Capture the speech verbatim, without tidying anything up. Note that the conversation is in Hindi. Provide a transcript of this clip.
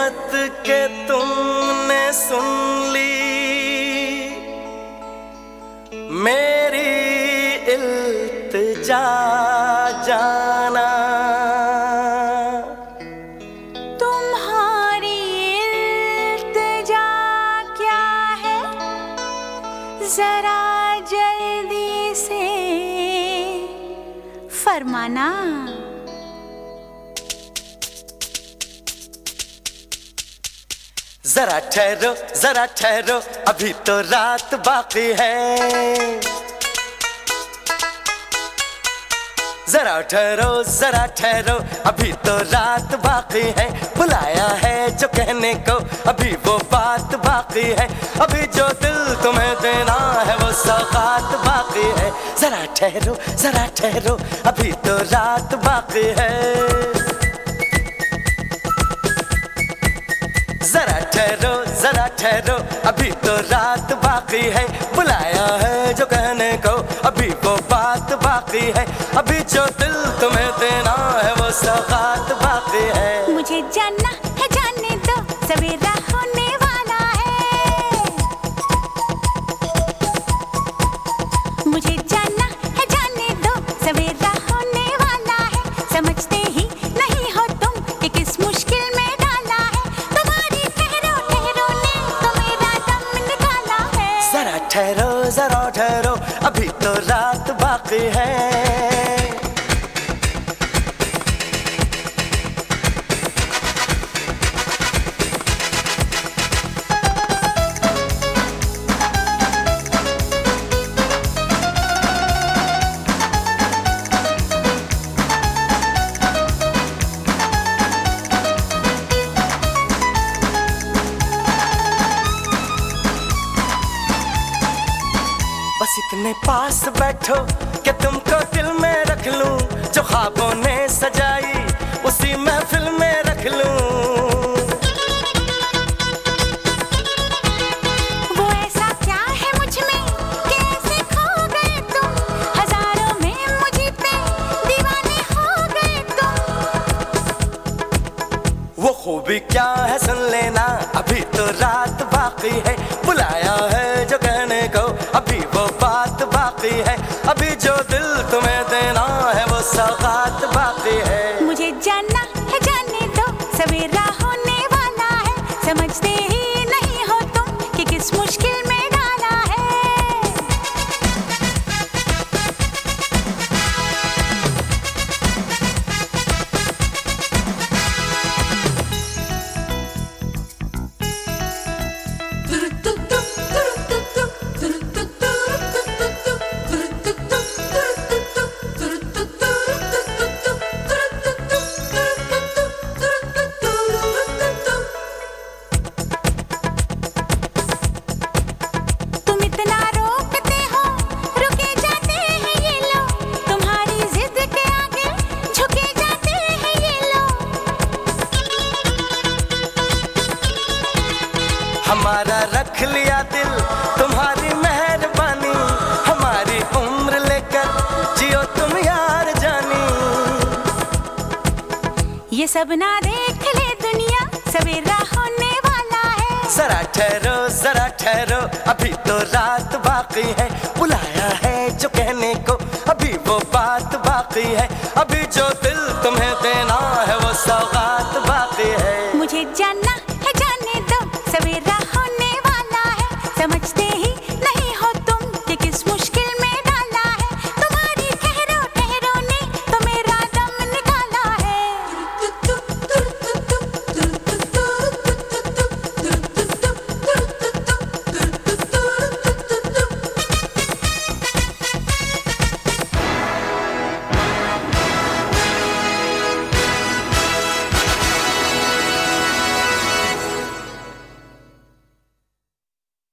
किस्मत के तुमने सुन ली मेरी इल्तिजा जाना। तुम्हारी इल्तिजा क्या है, जरा जल्दी से फरमाना। जरा ठहरो जरा ठहरो अभी तो रात बाकी है। जरा ठहरो जरा ठहरो अभी तो रात बाकी है। बुलाया है जो कहने को अभी वो बात बाकी है। अभी जो दिल तुम्हें देना है वो सौगात बाकी है। जरा ठहरो जरा ठहरो अभी तो रात बाकी है। जरा ठहरो जरा ठहरो अभी तो रात बाकी है। बुलाया है जो कहने को अभी वो बात बाकी है। अभी जो दिल तुम्हें देना है वो सौगात बाकी है। मुझे जानना है जानने दो, सवेरा होने वाला है। मुझे जानना है जानने दो, सवेरा होने वाला है। समझते ही नहीं हो तुम कि किस मुश्किल में डाला है। तुम्हारी ठहरो ठहरो ने तो मेरा दम निकाला है। जरा ठहरो जरा ठहरो अभी तो रात बाकी है। बस इतने पास बैठो कि तुमको दिल में रख लूं। जो ख्वाबों ने सजाई उसी महफिल में रख लूं। वो ऐसा क्या है मुझ में कि ऐसे खो गए तुम। हजारों में मुझे पे दीवाने हो गए तुम। वो खूबी क्या है सुन लेना अभी तो रात बाकी है। बुलाया है जो कहने को अभी वो बात बाकी है। अभी जो दिल तुम्हें देना है वो सौगात बाकी है। मुझे जानना है जानने दो, सवेरा होने वाला है। समझते ही नहीं हो तुम कि किस मुश्किल में डाला है। तुम इतना रोकते हो, रुके जाते हैं ये लोग। तुम्हारी जिद के आगे झुके जाते हैं ये लोग। हमारा रख लिया दिल तुम्हारी मेहरबानी। हमारी उम्र लेकर जियो तुम यार जानी। ये सब ना देख ले दुनिया, सवेरा होने वाला है। जरा ठहरो जरा ठहरो अभी तो रात बाकी है। बुलाया है जो कहने को अभी वो बात बाकी है।